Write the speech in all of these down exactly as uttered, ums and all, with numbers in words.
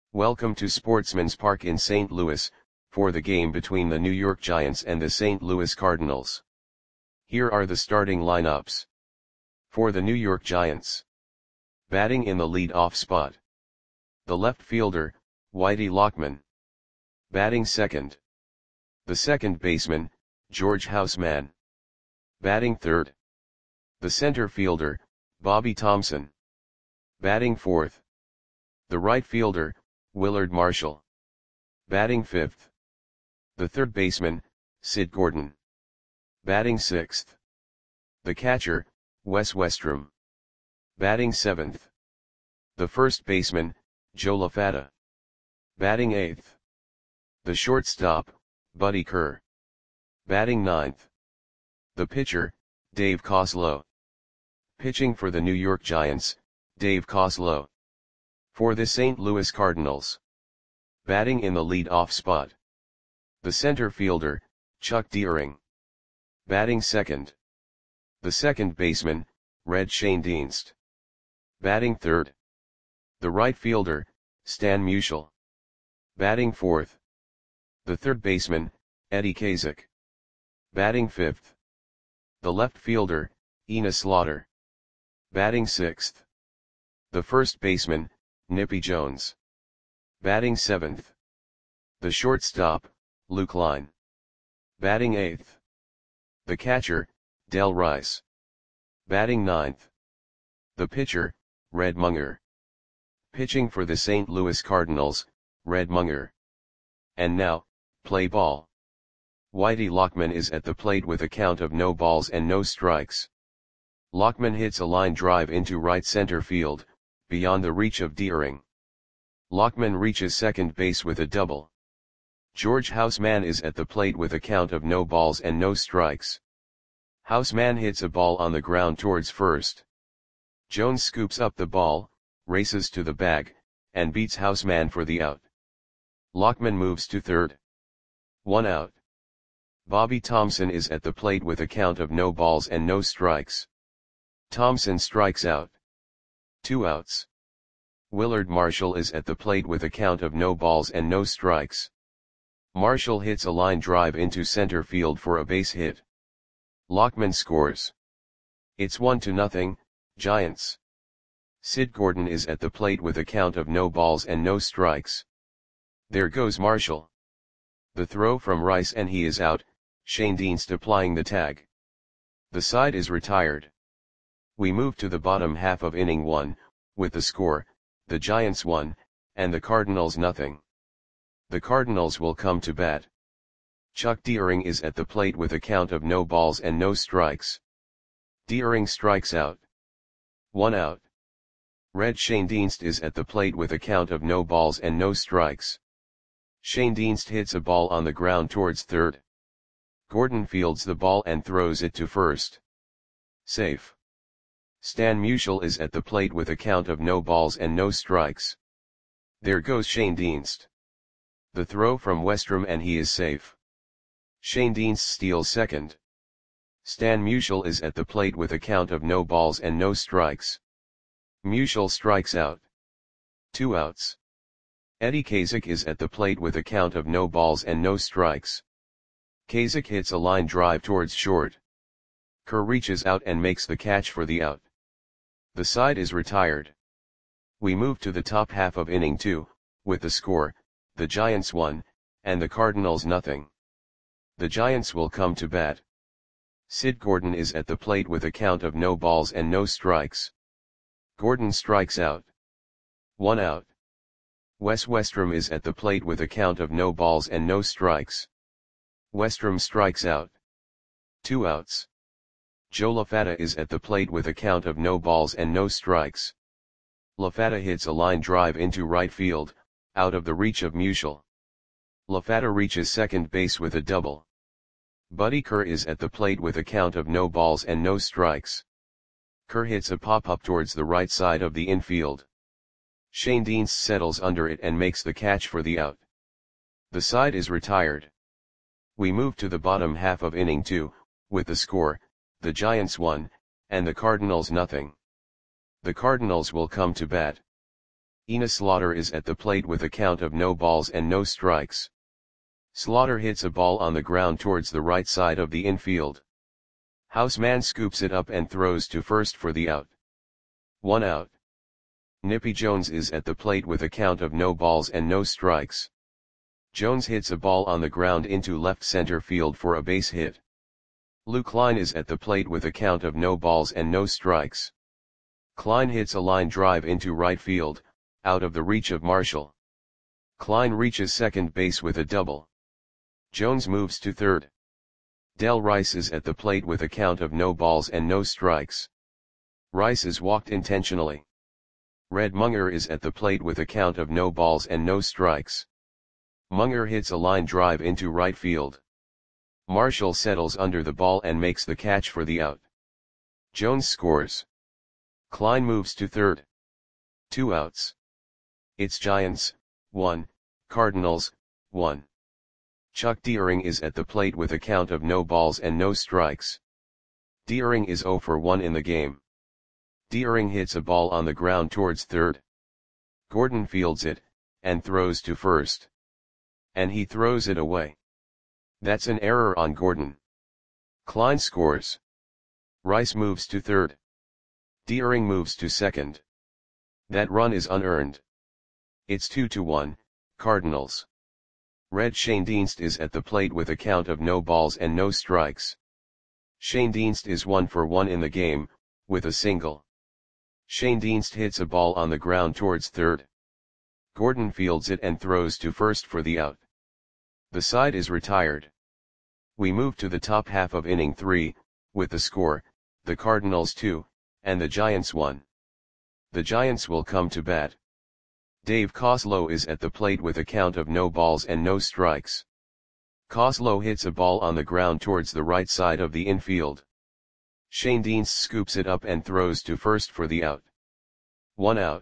Welcome to Sportsman's Park in Saint Louis, for the game between the New York Giants and the Saint Louis Cardinals. Here are the starting lineups. For the New York Giants. Batting in the lead-off spot. The left fielder, Whitey Lockman. Batting second. The second baseman, George Houseman. Batting third. The center fielder, Bobby Thomson. Batting fourth. The right fielder, Willard Marshall. Batting fifth. The third baseman, Sid Gordon. Batting sixth. The catcher, Wes Westrum. Batting seventh. The first baseman, Joe LaFatta. Batting eighth. The shortstop, Buddy Kerr. Batting ninth. The pitcher, Dave Coslow. Pitching for the New York Giants, Dave Coslow. For the Saint Louis Cardinals. Batting in the lead-off spot. The center fielder, Chuck Deering. Batting second. The second baseman, Red Schoendienst. Batting third. The right fielder, Stan Musial. Batting fourth. The third baseman, Eddie Kazak. Batting fifth. The left fielder, Enos Slaughter. Batting sixth. The first baseman, Nippy Jones. Batting seventh. The shortstop, Luke Line. Batting eighth. The catcher, Del Rice. Batting ninth. The pitcher, Red Munger. Pitching for the Saint Louis Cardinals, Red Munger. And now, play ball. Whitey Lockman is at the plate with a count of no balls and no strikes. Lockman hits a line drive into right center field, beyond the reach of Deering. Lockman reaches second base with a double. George Houseman is at the plate with a count of no balls and no strikes. Houseman hits a ball on the ground towards first. Jones scoops up the ball, races to the bag, and beats Houseman for the out. Lockman moves to third. One out. Bobby Thomson is at the plate with a count of no balls and no strikes. Thomson strikes out. Two outs. Willard Marshall is at the plate with a count of no balls and no strikes. Marshall hits a line drive into center field for a base hit. Lockman scores. It's one to nothing, Giants. Sid Gordon is at the plate with a count of no balls and no strikes. There goes Marshall. The throw from Rice and he is out, Schoendienst applying the tag. The side is retired. We move to the bottom half of inning one, with the score, the Giants one, and the Cardinals nothing. The Cardinals will come to bat. Chuck Deering is at the plate with a count of no balls and no strikes. Deering strikes out. One out. Red Schoendienst is at the plate with a count of no balls and no strikes. Schoendienst hits a ball on the ground towards third. Gordon fields the ball and throws it to first. Safe. Stan Musial is at the plate with a count of no balls and no strikes. There goes Schoendienst. The throw from Westrum and he is safe. Schoendienst steals second. Stan Musial is at the plate with a count of no balls and no strikes. Musial strikes out. Two outs. Eddie Kazak is at the plate with a count of no balls and no strikes. Kazak hits a line drive towards short. Kerr reaches out and makes the catch for the out. The side is retired. We move to the top half of inning two, with the score, the Giants one, and the Cardinals nothing. The Giants will come to bat. Sid Gordon is at the plate with a count of no balls and no strikes. Gordon strikes out. One out. Wes Westrum is at the plate with a count of no balls and no strikes. Westrum strikes out. Two outs. Joe LaFatta is at the plate with a count of no balls and no strikes. LaFatta hits a line drive into right field, out of the reach of Musial. LaFatta reaches second base with a double. Buddy Kerr is at the plate with a count of no balls and no strikes. Kerr hits a pop-up towards the right side of the infield. Schoendienst settles under it and makes the catch for the out. The side is retired. We move to the bottom half of inning two, with the score, the Giants one, and the Cardinals nothing. The Cardinals will come to bat. Enos Slaughter is at the plate with a count of no balls and no strikes. Slaughter hits a ball on the ground towards the right side of the infield. Houseman scoops it up and throws to first for the out. One out. Nippy Jones is at the plate with a count of no balls and no strikes. Jones hits a ball on the ground into left center field for a base hit. Lou Klein is at the plate with a count of no balls and no strikes. Klein hits a line drive into right field, out of the reach of Marshall. Klein reaches second base with a double. Jones moves to third. Del Rice is at the plate with a count of no balls and no strikes. Rice is walked intentionally. Red Munger is at the plate with a count of no balls and no strikes. Munger hits a line drive into right field. Marshall settles under the ball and makes the catch for the out. Jones scores. Klein moves to third. Two outs. It's Giants, one, Cardinals, one. Chuck Deering is at the plate with a count of no balls and no strikes. Deering is zero for one in the game. Deering hits a ball on the ground towards third. Gordon fields it, and throws to first. And he throws it away. That's an error on Gordon. Klein scores. Rice moves to third. Deering moves to second. That run is unearned. It's two to one, Cardinals. Red Schoendienst is at the plate with a count of no balls and no strikes. Schoendienst is one for one in the game, with a single. Schoendienst hits a ball on the ground towards third. Gordon fields it and throws to first for the out. The side is retired. We move to the top half of inning three, with the score, the Cardinals two, and the Giants one. The Giants will come to bat. Dave Coslow is at the plate with a count of no balls and no strikes. Coslow hits a ball on the ground towards the right side of the infield. Schoendienst scoops it up and throws to first for the out. One out.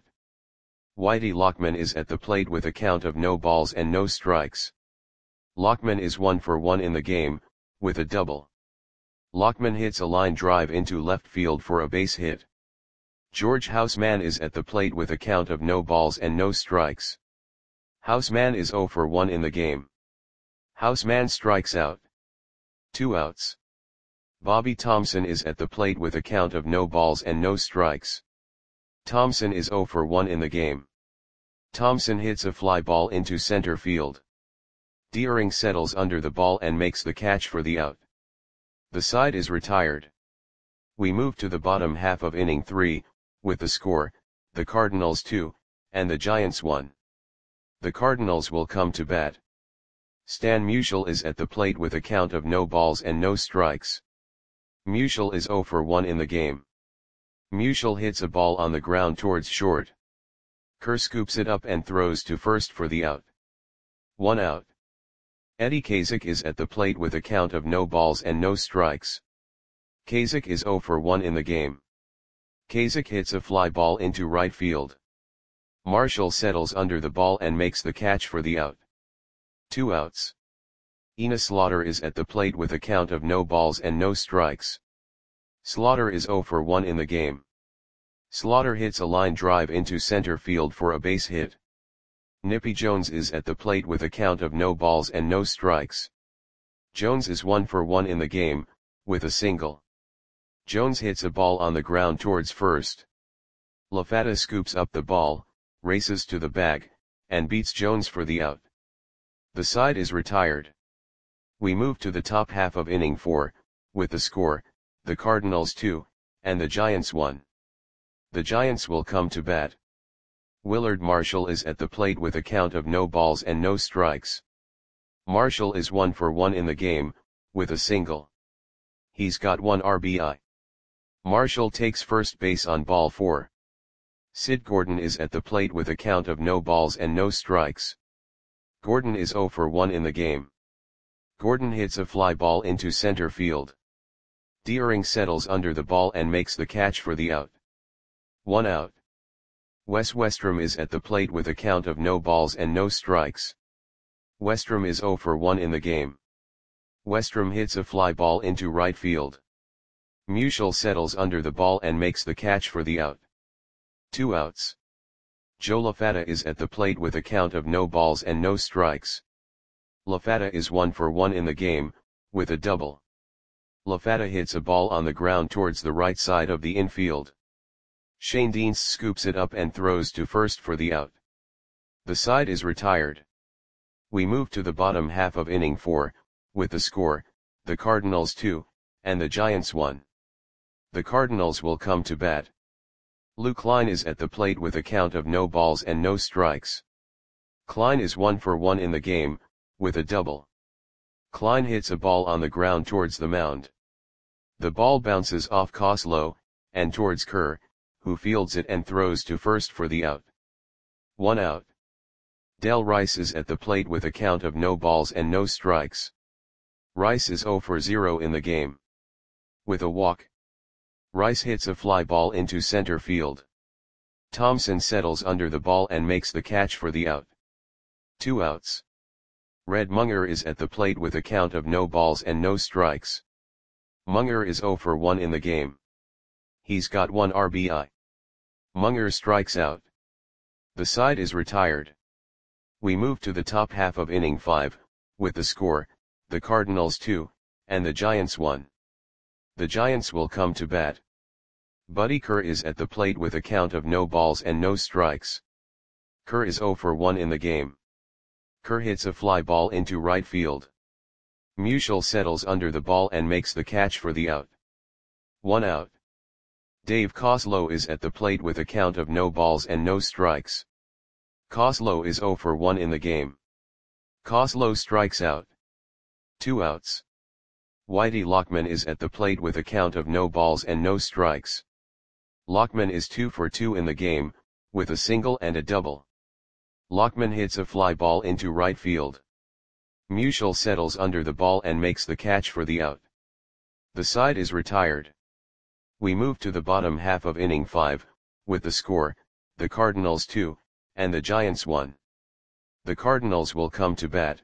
Whitey Lockman is at the plate with a count of no balls and no strikes. Lockman is one for one in the game, with a double. Lockman hits a line drive into left field for a base hit. George Houseman is at the plate with a count of no balls and no strikes. Houseman is zero for one in the game. Houseman strikes out. Two outs. Bobby Thompson is at the plate with a count of no balls and no strikes. Thompson is zero for one in the game. Thompson hits a fly ball into center field. Deering settles under the ball and makes the catch for the out. The side is retired. We move to the bottom half of inning three, with the score, the Cardinals two, and the Giants one. The Cardinals will come to bat. Stan Musial is at the plate with a count of no balls and no strikes. Musial is zero for one in the game. Musial hits a ball on the ground towards short. Kerr scoops it up and throws to first for the out. One out. Eddie Kazak is at the plate with a count of no balls and no strikes. Kazak is zero for one in the game. Kazak hits a fly ball into right field. Marshall settles under the ball and makes the catch for the out. Two outs. Enos Slaughter is at the plate with a count of no balls and no strikes. Slaughter is zero for one in the game. Slaughter hits a line drive into center field for a base hit. Nippy Jones is at the plate with a count of no balls and no strikes. Jones is one for one in the game, with a single. Jones hits a ball on the ground towards first. LaFata scoops up the ball, races to the bag, and beats Jones for the out. The side is retired. We move to the top half of inning four, with the score, the Cardinals two, and the Giants one. The Giants will come to bat. Willard Marshall is at the plate with a count of no balls and no strikes. Marshall is one for one in the game, with a single. He's got one R B I. Marshall takes first base on ball four. Sid Gordon is at the plate with a count of no balls and no strikes. Gordon is zero for one in the game. Gordon hits a fly ball into center field. Deering settles under the ball and makes the catch for the out. One out. Wes Westrom is at the plate with a count of no balls and no strikes. Westrom is zero for one in the game. Westrom hits a fly ball into right field. Musial settles under the ball and makes the catch for the out. Two outs. Joe LaFatta is at the plate with a count of no balls and no strikes. LaFatta is one for one in the game, with a double. LaFatta hits a ball on the ground towards the right side of the infield. Shane Dienst scoops it up and throws to first for the out. The side is retired. We move to the bottom half of inning four, with the score, the Cardinals two, and the Giants one. The Cardinals will come to bat. Lou Klein is at the plate with a count of no balls and no strikes. Klein is one for one in the game, with a double. Klein hits a ball on the ground towards the mound. The ball bounces off Koslow, and towards Kerr, who fields it and throws to first for the out. One out. Del Rice is at the plate with a count of no balls and no strikes. Rice is zero for zero in the game. With a walk, Rice hits a fly ball into center field. Thompson settles under the ball and makes the catch for the out. Two outs. Red Munger is at the plate with a count of no balls and no strikes. Munger is zero for one in the game. He's got one R B I. Munger strikes out. The side is retired. We move to the top half of inning five, with the score, the Cardinals two, and the Giants one. The Giants will come to bat. Buddy Kerr is at the plate with a count of no balls and no strikes. Kerr is zero for one in the game. Kerr hits a fly ball into right field. Musial settles under the ball and makes the catch for the out. One out. Dave Koslow is at the plate with a count of no balls and no strikes. Koslow is zero for one in the game. Koslow strikes out. Two outs. Whitey Lockman is at the plate with a count of no balls and no strikes. Lockman is two for two in the game, with a single and a double. Lockman hits a fly ball into right field. Musial settles under the ball and makes the catch for the out. The side is retired. We move to the bottom half of inning five, with the score, the Cardinals two, and the Giants one. The Cardinals will come to bat.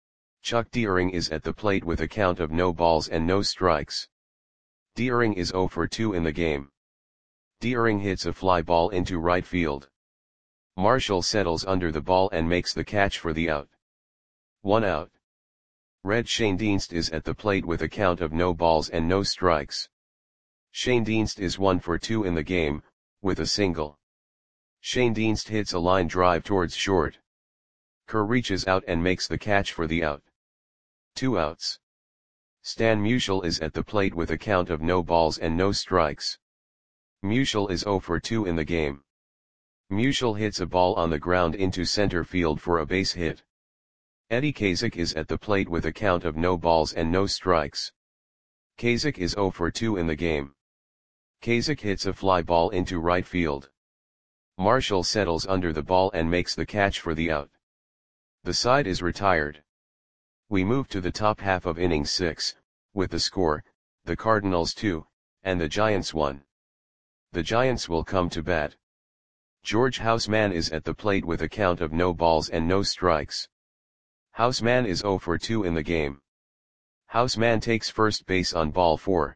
Chuck Deering is at the plate with a count of no balls and no strikes. Deering is zero for two in the game. Deering hits a fly ball into right field. Marshall settles under the ball and makes the catch for the out. One out. Red Shane Dienst is at the plate with a count of no balls and no strikes. Shane Dienst is one for two in the game, with a single. Shane Dienst hits a line drive towards short. Kerr reaches out and makes the catch for the out. Two outs. Stan Musial is at the plate with a count of no balls and no strikes. Musial is zero for two in the game. Musial hits a ball on the ground into center field for a base hit. Eddie Kazak is at the plate with a count of no balls and no strikes. Kazak is zero for two in the game. Kazak hits a fly ball into right field. Marshall settles under the ball and makes the catch for the out. The side is retired. We move to the top half of inning six, with the score, the Cardinals two, and the Giants one. The Giants will come to bat. George Houseman is at the plate with a count of no balls and no strikes. Houseman is zero for two in the game. Houseman takes first base on ball four.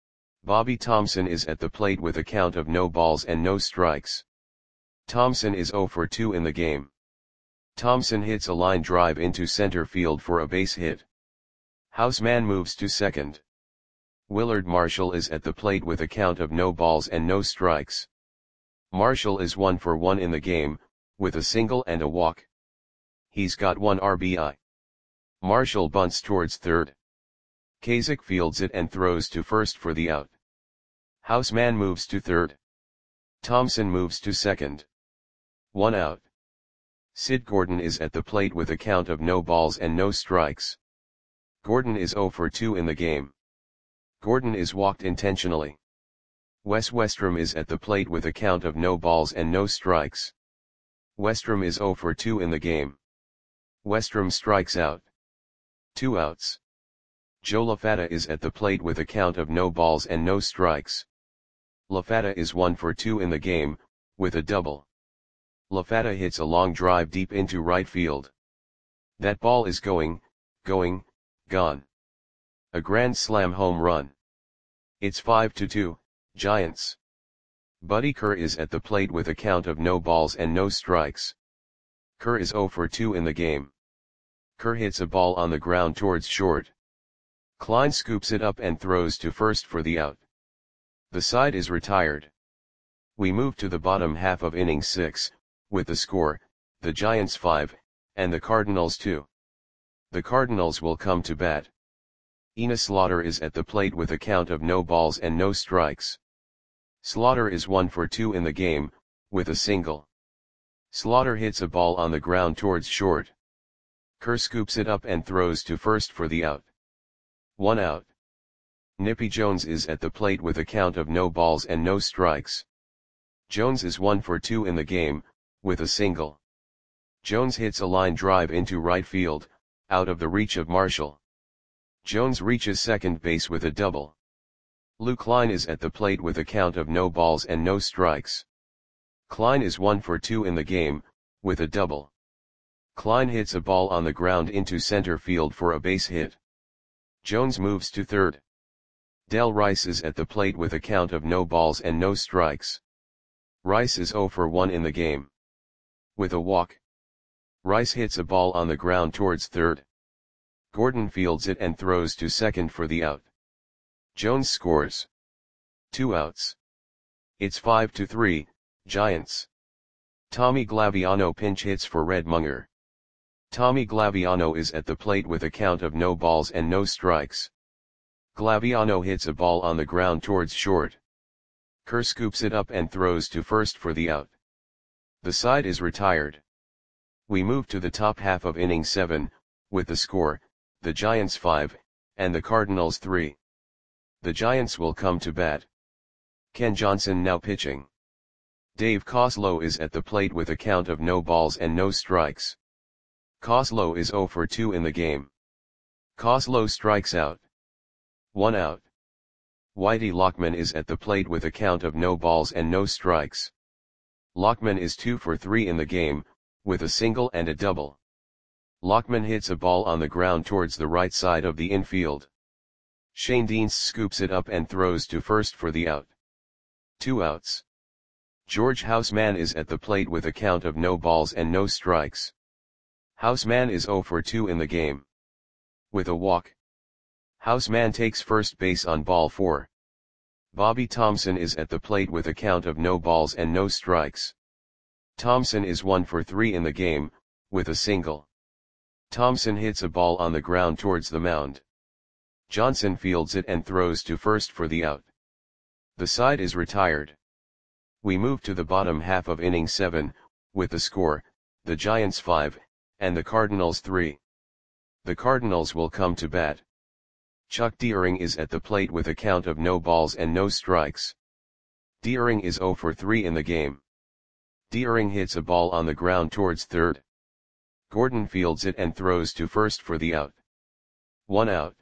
Bobby Thompson is at the plate with a count of no balls and no strikes. Thompson is zero for two in the game. Thompson hits a line drive into center field for a base hit. Houseman moves to second. Willard Marshall is at the plate with a count of no balls and no strikes. Marshall is one for one in the game, with a single and a walk. He's got one R B I. Marshall bunts towards third. Kazak fields it and throws to first for the out. Houseman moves to third. Thompson moves to second. One out. Sid Gordon is at the plate with a count of no balls and no strikes. Gordon is zero for two in the game. Gordon is walked intentionally. Wes Westrom is at the plate with a count of no balls and no strikes. Westrom is zero for two in the game. Westrom strikes out. Two outs. Joe LaFatta is at the plate with a count of no balls and no strikes. LaFatta is one for two in the game, with a double. LaFatta hits a long drive deep into right field. That ball is going, going, gone. A grand slam home run. It's five to two, Giants. Buddy Kerr is at the plate with a count of no balls and no strikes. Kerr is zero for two in the game. Kerr hits a ball on the ground towards short. Klein scoops it up and throws to first for the out. The side is retired. We move to the bottom half of inning six, with the score, the Giants five, and the Cardinals two. The Cardinals will come to bat. Enos Slaughter is at the plate with a count of no balls and no strikes. Slaughter is one for two in the game, with a single. Slaughter hits a ball on the ground towards short. Kerr scoops it up and throws to first for the out. One out. Nippy Jones is at the plate with a count of no balls and no strikes. Jones is one for two in the game, with a single. Jones hits a line drive into right field, out of the reach of Marshall. Jones reaches second base with a double. Lou Klein is at the plate with a count of no balls and no strikes. Klein is one for two in the game, with a double. Klein hits a ball on the ground into center field for a base hit. Jones moves to third. Del Rice is at the plate with a count of no balls and no strikes. Rice is zero for one in the game. With a walk. Rice hits a ball on the ground towards third. Gordon fields it and throws to second for the out. Jones scores. Two outs. It's five to three, Giants. Tommy Glaviano pinch hits for Red Munger. Tommy Glaviano is at the plate with a count of no balls and no strikes. Glaviano hits a ball on the ground towards short. Kerr scoops it up and throws to first for the out. The side is retired. We move to the top half of inning seven, with the score, the Giants five, and the Cardinals three. The Giants will come to bat. Ken Johnson now pitching. Dave Coslow is at the plate with a count of no balls and no strikes. Coslow is zero for two in the game. Coslow strikes out. One out. Whitey Lockman is at the plate with a count of no balls and no strikes. Lockman is two for three in the game, with a single and a double. Lockman hits a ball on the ground towards the right side of the infield. Shane Deans scoops it up and throws to first for the out. Two outs. George Houseman is at the plate with a count of no balls and no strikes. Houseman is zero for two in the game. With a walk. Houseman takes first base on ball four. Bobby Thompson is at the plate with a count of no balls and no strikes. Thompson is one for three in the game, with a single. Thompson hits a ball on the ground towards the mound. Johnson fields it and throws to first for the out. The side is retired. We move to the bottom half of inning seven, with the score, the Giants five, and the Cardinals three. The Cardinals will come to bat. Chuck Deering is at the plate with a count of no balls and no strikes. Deering is zero for three in the game. Deering hits a ball on the ground towards third. Gordon fields it and throws to first for the out. One out.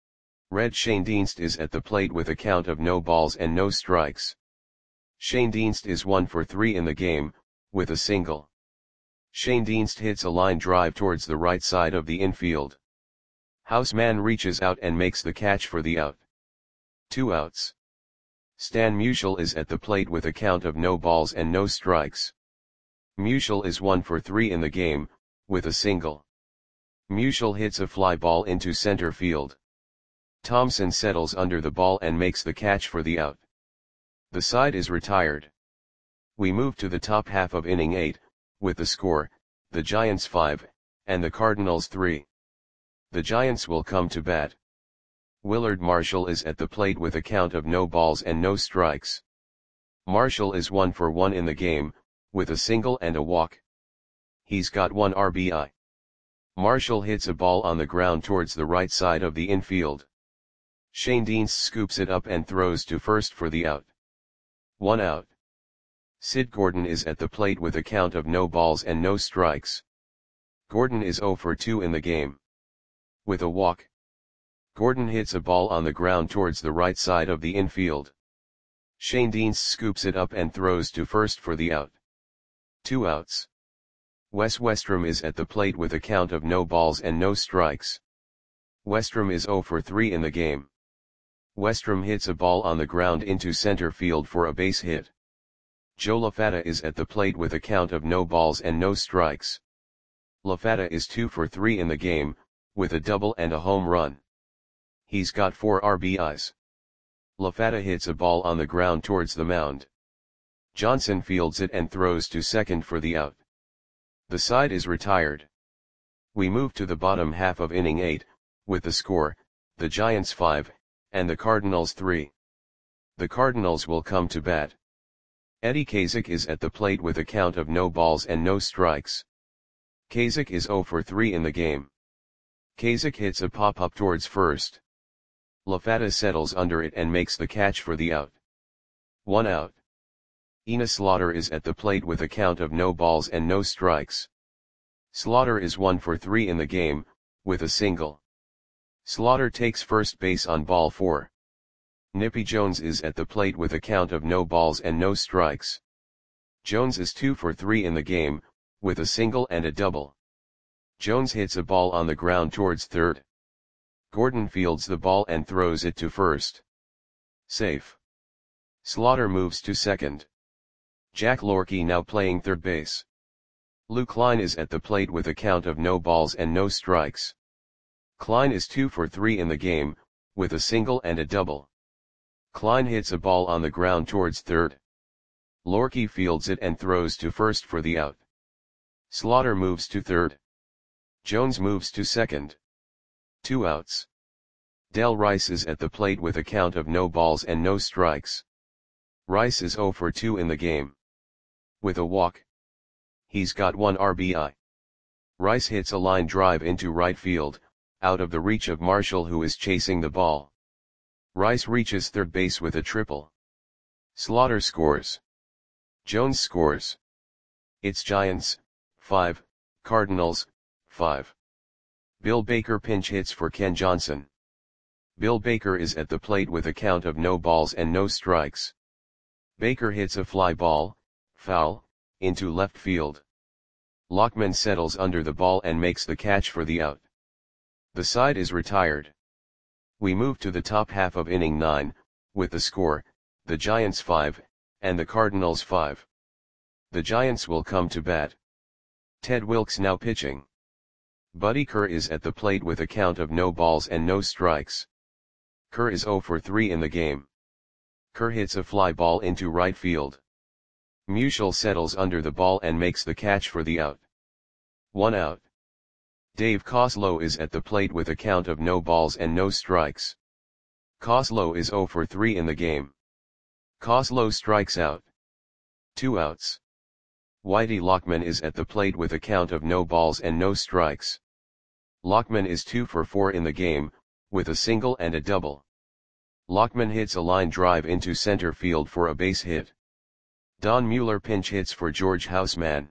Red Shane Dienst is at the plate with a count of no balls and no strikes. Shane Dienst is one for three in the game, with a single. Shane Dienst hits a line drive towards the right side of the infield. Houseman reaches out and makes the catch for the out. Two outs. Stan Musial is at the plate with a count of no balls and no strikes. Musial is one for three in the game, with a single. Musial hits a fly ball into center field. Thompson settles under the ball and makes the catch for the out. The side is retired. We move to the top half of inning eight, with the score, the Giants five, and the Cardinals three. The Giants will come to bat. Willard Marshall is at the plate with a count of no balls and no strikes. Marshall is one for one in the game, with a single and a walk. He's got one R B I. Marshall hits a ball on the ground towards the right side of the infield. Shane Deans scoops it up and throws to first for the out. One out. Sid Gordon is at the plate with a count of no balls and no strikes. Gordon is zero for two in the game. With a walk. Gordon hits a ball on the ground towards the right side of the infield. Shane Deans scoops it up and throws to first for the out. Two outs. Wes Westrom is at the plate with a count of no balls and no strikes. Westrom is zero for three in the game. Westrom hits a ball on the ground into center field for a base hit. Joe LaFatta is at the plate with a count of no balls and no strikes. LaFatta is two for three in the game, with a double and a home run. He's got four R B Is. LaFatta hits a ball on the ground towards the mound. Johnson fields it and throws to second for the out. The side is retired. We move to the bottom half of inning eight, with the score, the Giants five, and the Cardinals three. The Cardinals will come to bat. Eddie Kazak is at the plate with a count of no balls and no strikes. Kazak is zero for three in the game. Kazak hits a pop-up towards first. LaFatta settles under it and makes the catch for the out. One out. Enos Slaughter is at the plate with a count of no balls and no strikes. Slaughter is one for three in the game, with a single. Slaughter takes first base on ball four. Nippy Jones is at the plate with a count of no balls and no strikes. Jones is two for three in the game, with a single and a double. Jones hits a ball on the ground towards third. Gordon fields the ball and throws it to first. Safe. Slaughter moves to second. Jack Lorkey now playing third base. Lou Klein is at the plate with a count of no balls and no strikes. Klein is two for three in the game, with a single and a double. Klein hits a ball on the ground towards third. Lorkey fields it and throws to first for the out. Slaughter moves to third. Jones moves to second. Two outs. Del Rice is at the plate with a count of no balls and no strikes. Rice is zero for two in the game. With a walk. He's got one R B I. Rice hits a line drive into right field, out of the reach of Marshall, who is chasing the ball. Rice reaches third base with a triple. Slaughter scores. Jones scores. It's Giants, five, Cardinals, five. Bill Baker pinch hits for Ken Johnson. Bill Baker is at the plate with a count of no balls and no strikes. Baker hits a fly ball, foul, into left field. Lockman settles under the ball and makes the catch for the out. The side is retired. We move to the top half of inning nine, with the score, the Giants five, and the Cardinals five. The Giants will come to bat. Ted Wilks now pitching. Buddy Kerr is at the plate with a count of no balls and no strikes. Kerr is zero for three in the game. Kerr hits a fly ball into right field. Musial settles under the ball and makes the catch for the out. One out. Dave Coslow is at the plate with a count of no balls and no strikes. Coslow is zero for three in the game. Coslow strikes out. Two outs. Whitey Lockman is at the plate with a count of no balls and no strikes. Lockman is two for four in the game, with a single and a double. Lockman hits a line drive into center field for a base hit. Don Mueller pinch hits for George Houseman.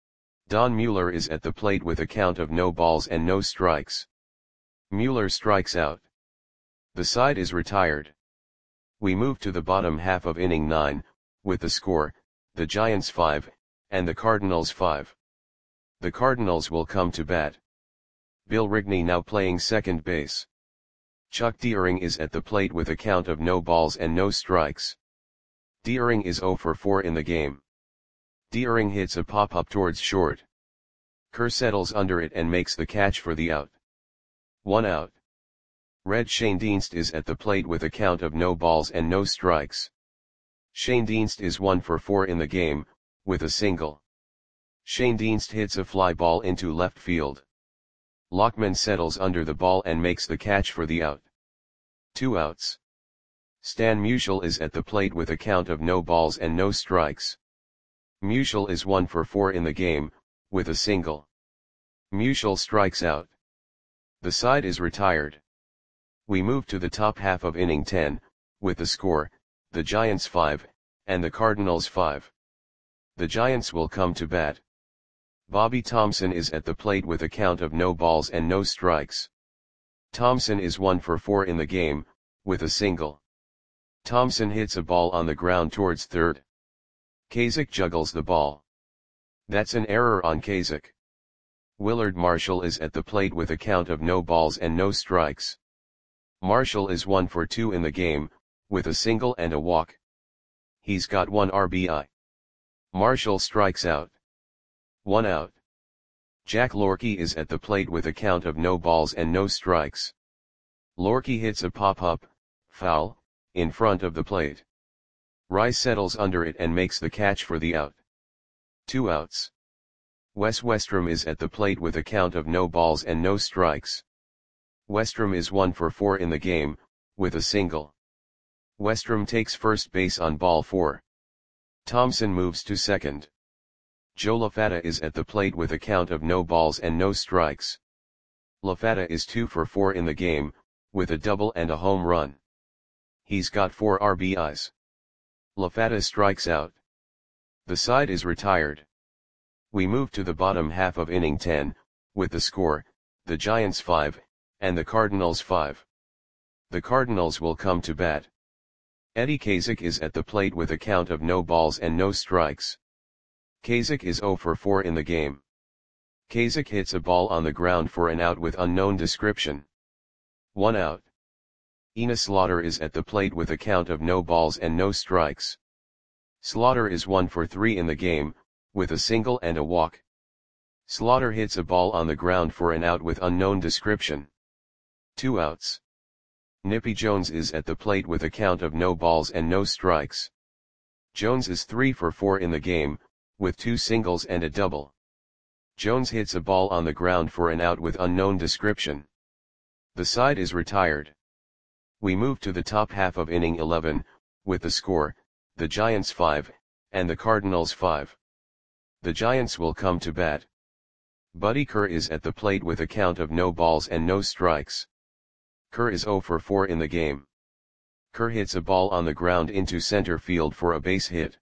Don Mueller is at the plate with a count of no balls and no strikes. Mueller strikes out. The side is retired. We move to the bottom half of inning nine, with the score, the Giants five, and the Cardinals five. The Cardinals will come to bat. Bill Rigney now playing second base. Chuck Deering is at the plate with a count of no balls and no strikes. Deering is zero for four in the game. Deering hits a pop-up towards short. Kerr settles under it and makes the catch for the out. One out. Red Schoendienst is at the plate with a count of no balls and no strikes. Schoendienst is one for four in the game, with a single. Schoendienst hits a fly ball into left field. Lockman settles under the ball and makes the catch for the out. Two outs. Stan Musial is at the plate with a count of no balls and no strikes. Musial is one for four in the game, with a single. Musial strikes out. The side is retired. We move to the top half of inning ten, with the score, the Giants five, and the Cardinals five. The Giants will come to bat. Bobby Thompson is at the plate with a count of no balls and no strikes. Thompson is one for four in the game, with a single. Thompson hits a ball on the ground towards third. Kazak juggles the ball. That's an error on Kazak. Willard Marshall is at the plate with a count of no balls and no strikes. Marshall is one for two in the game, with a single and a walk. He's got one R B I. Marshall strikes out. One out. Jack Lorky is at the plate with a count of no balls and no strikes. Lorky hits a pop-up, foul, in front of the plate. Rice settles under it and makes the catch for the out. Two outs. Wes Westrom is at the plate with a count of no balls and no strikes. Westrom is one for four in the game, with a single. Westrom takes first base on ball four. Thompson moves to second. Joe LaFatta is at the plate with a count of no balls and no strikes. LaFatta is two for four in the game, with a double and a home run. He's got four R B Is. LaFatta strikes out. The side is retired. We move to the bottom half of inning ten, with the score, the Giants five, and the Cardinals five. The Cardinals will come to bat. Eddie Kazak is at the plate with a count of no balls and no strikes. Kazak is zero for four in the game. Kazak hits a ball on the ground for an out with unknown description. One out. Ina Slaughter is at the plate with a count of no balls and no strikes. Slaughter is one for three in the game, with a single and a walk. Slaughter hits a ball on the ground for an out with unknown description. Two outs. Nippy Jones is at the plate with a count of no balls and no strikes. Jones is three for four in the game, with two singles and a double. Jones hits a ball on the ground for an out with unknown description. The side is retired. We move to the top half of inning eleven, with the score, the Giants five, and the Cardinals five. The Giants will come to bat. Buddy Kerr is at the plate with a count of no balls and no strikes. Kerr is zero for four in the game. Kerr hits a ball on the ground into center field for a base hit.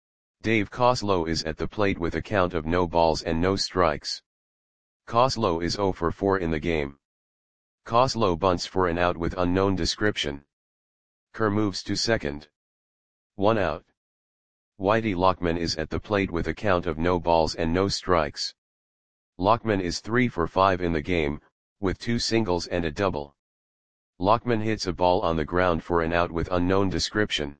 Dave Koslow is at the plate with a count of no balls and no strikes. Koslow is zero for four in the game. Koslow bunts for an out with unknown description. Kerr moves to second. One out. Whitey Lockman is at the plate with a count of no balls and no strikes. Lockman is three for five in the game, with two singles and a double. Lockman hits a ball on the ground for an out with unknown description.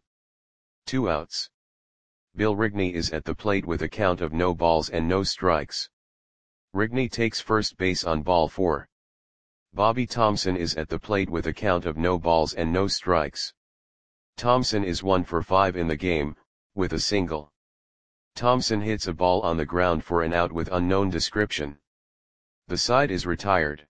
Two outs. Bill Rigney is at the plate with a count of no balls and no strikes. Rigney takes first base on ball four. Bobby Thompson is at the plate with a count of no balls and no strikes. Thompson is one for five in the game, with a single. Thompson hits a ball on the ground for an out with unknown description. The side is retired.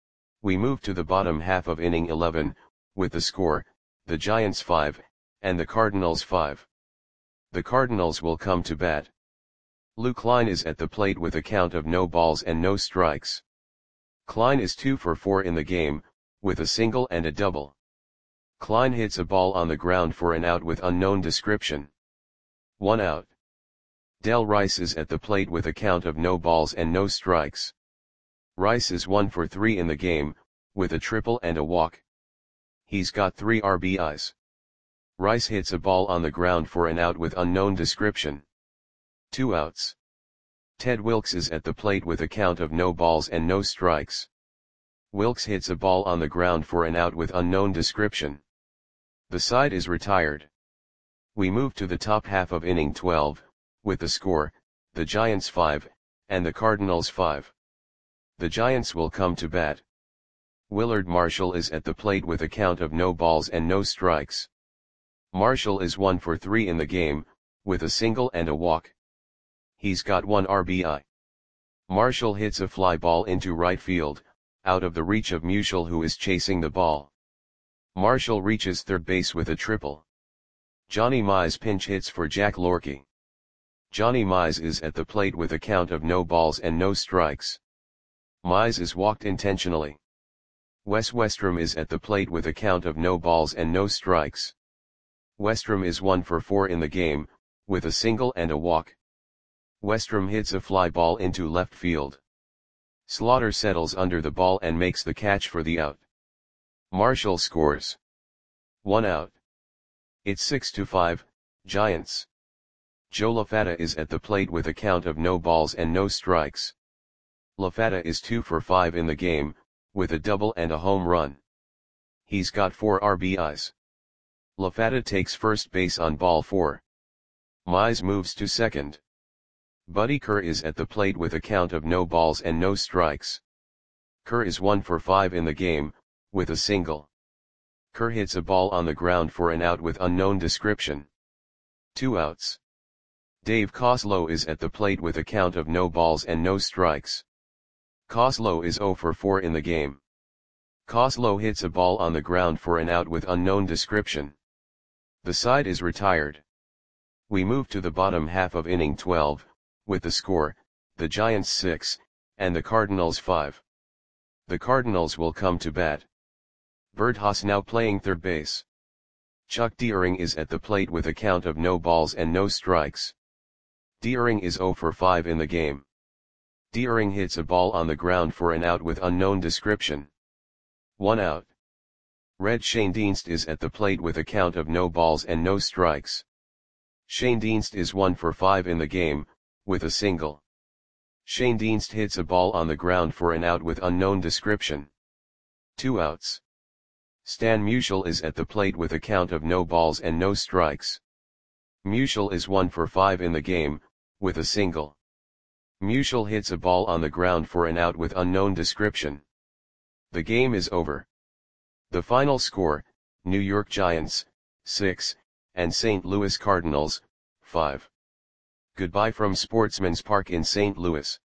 We move to the bottom half of inning eleven, with the score, the Giants five, and the Cardinals five. The Cardinals will come to bat. Lou Klein is at the plate with a count of no balls and no strikes. Klein is two for four in the game, with a single and a double. Klein hits a ball on the ground for an out with unknown description. One out. Del Rice is at the plate with a count of no balls and no strikes. Rice is one for three in the game, with a triple and a walk. He's got three R B Is. Rice hits a ball on the ground for an out with unknown description. Two outs. Ted Wilkes is at the plate with a count of no balls and no strikes. Wilkes hits a ball on the ground for an out with unknown description. The side is retired. We move to the top half of inning twelve, with the score, the Giants five, and the Cardinals five. The Giants will come to bat. Willard Marshall is at the plate with a count of no balls and no strikes. Marshall is one for three in the game, with a single and a walk. He's got one R B I. Marshall hits a fly ball into right field, out of the reach of Musial, who is chasing the ball. Marshall reaches third base with a triple. Johnny Mize pinch hits for Jack Lorky. Johnny Mize is at the plate with a count of no balls and no strikes. Mize is walked intentionally. Wes Westrom is at the plate with a count of no balls and no strikes. Westrom is one for four in the game, with a single and a walk. Westrom hits a fly ball into left field. Slaughter settles under the ball and makes the catch for the out. Marshall scores. One out. It's six to five, Giants. Joe LaFatta is at the plate with a count of no balls and no strikes. LaFatta is two for five in the game, with a double and a home run. He's got four R B Is. LaFatta takes first base on ball four. Mize moves to second. Buddy Kerr is at the plate with a count of no balls and no strikes. Kerr is one for five in the game, with a single. Kerr hits a ball on the ground for an out with unknown description. Two outs. Dave Koslow is at the plate with a count of no balls and no strikes. Koslow is zero for four in the game. Koslow hits a ball on the ground for an out with unknown description. The side is retired. We move to the bottom half of inning twelve, with the score, the Giants six, and the Cardinals five. The Cardinals will come to bat. Birdhouse now playing third base. Chuck Deering is at the plate with a count of no balls and no strikes. Deering is zero for five in the game. Deering hits a ball on the ground for an out with unknown description. One out. Red Schoendienst is at the plate with a count of no balls and no strikes. Schoendienst is one for five in the game, with a single. Schoendienst hits a ball on the ground for an out with unknown description. Two outs. Stan Musial is at the plate with a count of no balls and no strikes. Musial is one for five in the game, with a single. Musial hits a ball on the ground for an out with unknown description. The game is over. The final score, New York Giants, six, and Saint Louis Cardinals, five. Goodbye from Sportsman's Park in Saint Louis.